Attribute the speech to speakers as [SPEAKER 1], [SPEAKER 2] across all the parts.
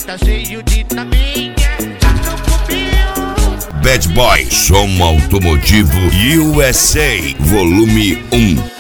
[SPEAKER 1] tá cheio de taminha.
[SPEAKER 2] Bad Boy, som automotivo USA, volume 1.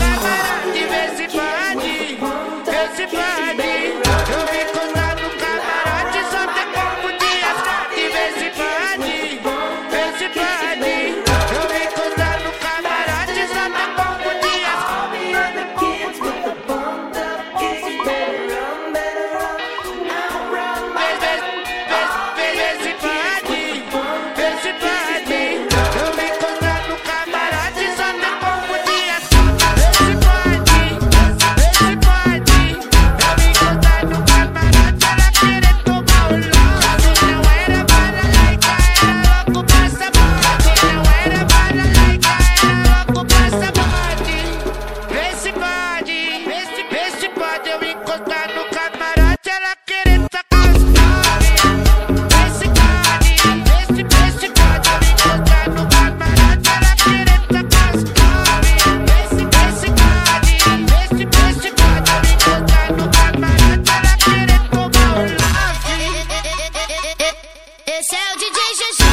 [SPEAKER 3] Esse é o DJ GG.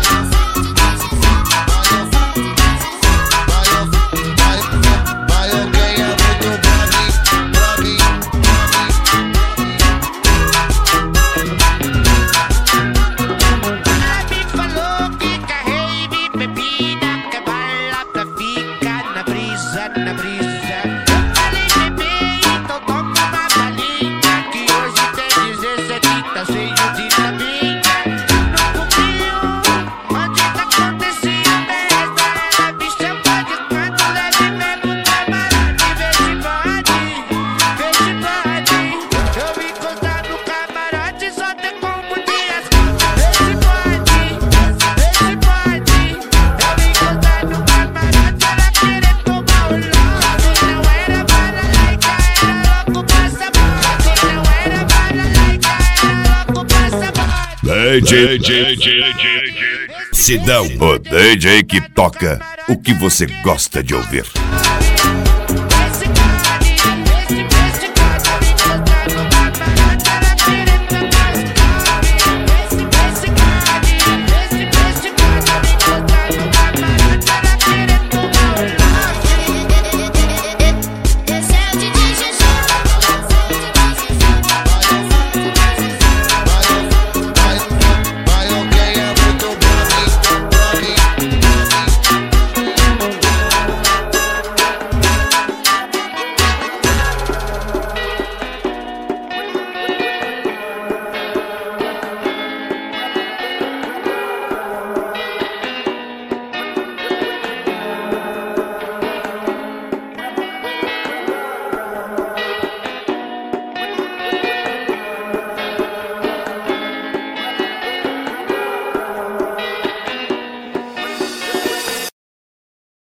[SPEAKER 1] Na brisa, eu falei bebê, então toma uma balinha, que hoje tem 17, tá cheio de taminha. No cubinho, onde tá acontecendo festa, ela me chama de quando leve mesmo camarada. Vê se pode, eu me encostar no camarote, só tem como dias. Vê se pode, eu me encostar no camarote, ela querer tomar o lado.
[SPEAKER 2] Sidão, o DJ que toca o que você gosta de ouvir.